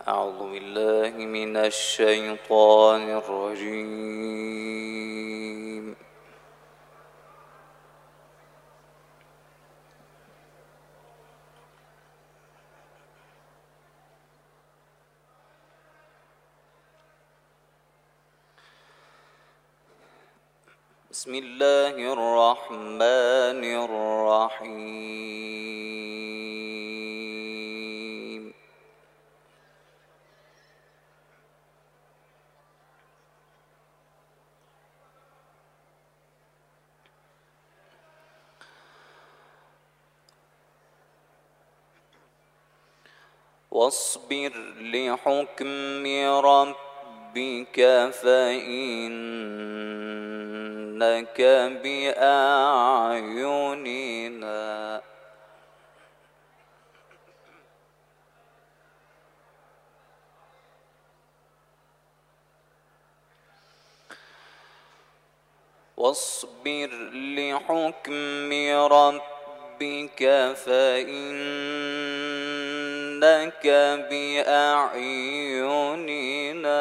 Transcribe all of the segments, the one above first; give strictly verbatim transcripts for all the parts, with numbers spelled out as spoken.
أعوذ بالله من الشيطان الرجيم. بسم الله الرحمن الرحيم. واصبر لحكم ربك فإنك بأعيننا واصبر لحكم ربك فإنك بأعيننا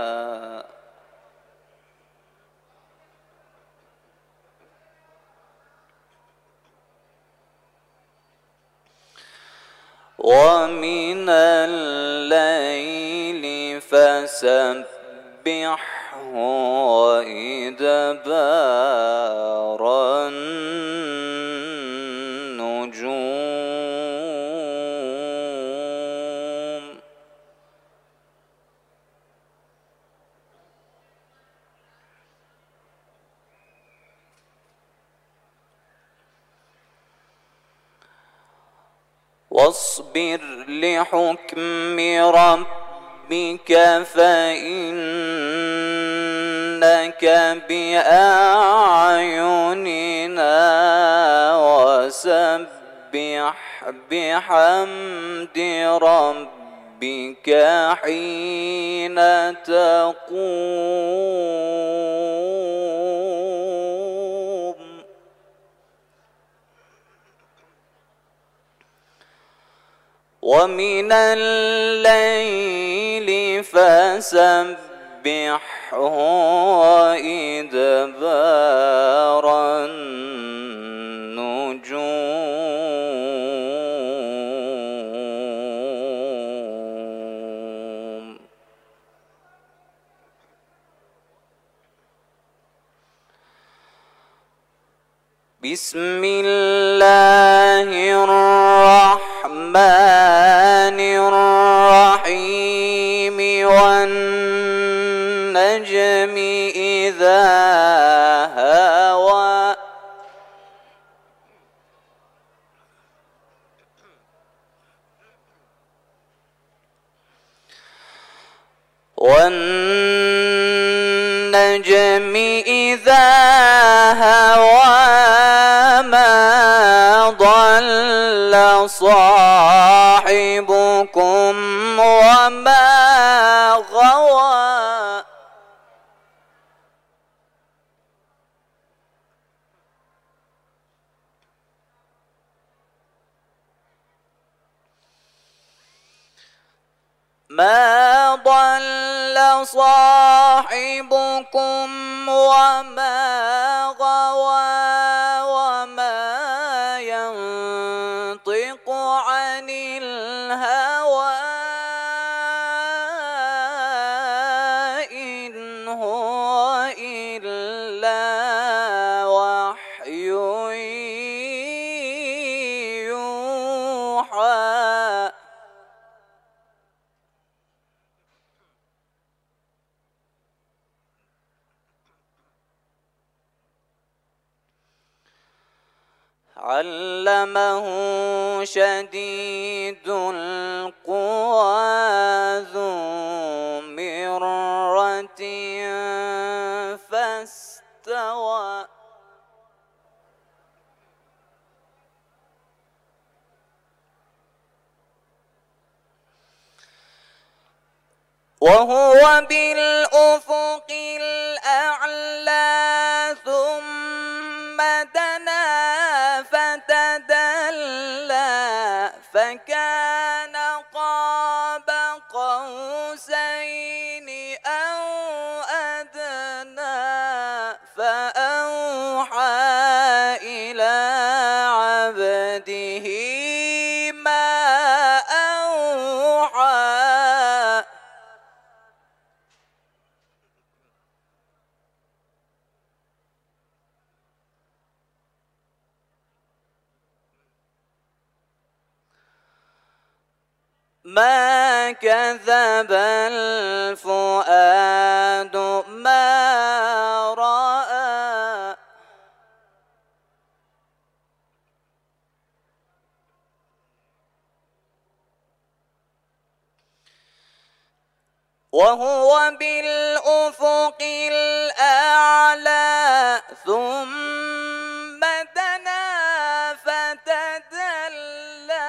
ومن الليل فسبحه وإدبار النجوم واصبر لحكم ربك فإنك بأعيننا وسبح بحمد ربك حين تقوم ومن الليل فسبحه وإدبار النجوم بسم الله الرحمن الرحيم والنجم إذا هوى والنجم إذا هوى ما ضل صاحبكم وما غوى ما ضل صاحبكم وما غوى وما ينطق عن الهوى إن هو إلا وحي يوحى علمه شديد القوى ذو مرة فاستوى وهو بالأفق الأعلى ثم دنا فتدلى فكان قاب قوسين فأوحى إلى عبده ما أوحى ما كذب الفؤاد ما رأى وهو بالأفق الأعلى ثم دنا فتدلى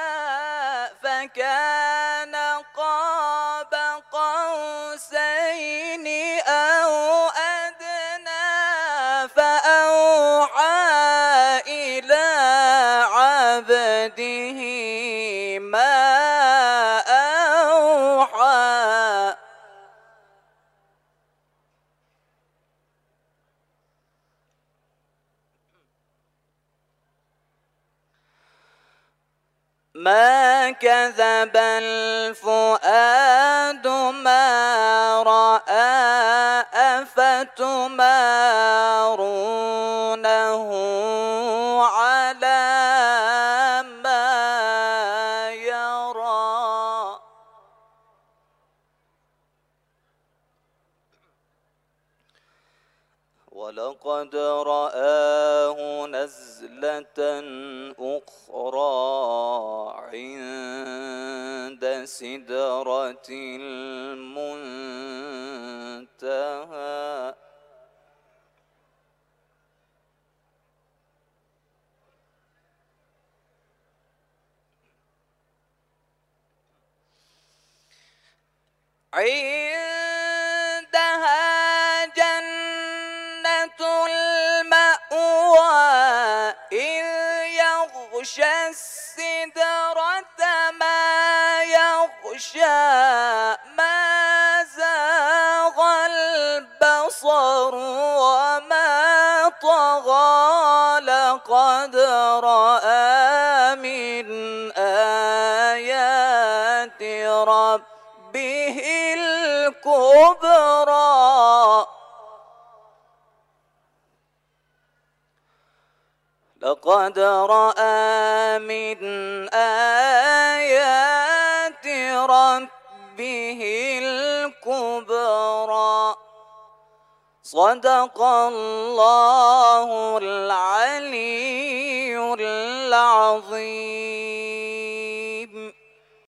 فكان قاب قوسين أو أدنى فأوحى إلى عبده ما أوحى ما كذب الفؤاد ما رأى أفتمارونه على ما يرى ولقد رآه نزلة أخرى عند سدرة المنتهى عندها جنة المأوى إذ يغشى السدرة ما يغشى ما زاغ البصر وما طغى لقد رأى من آيات ربه الكبرى لقد رأى من آيات ربه الكبرى صدق الله العلي العظيم.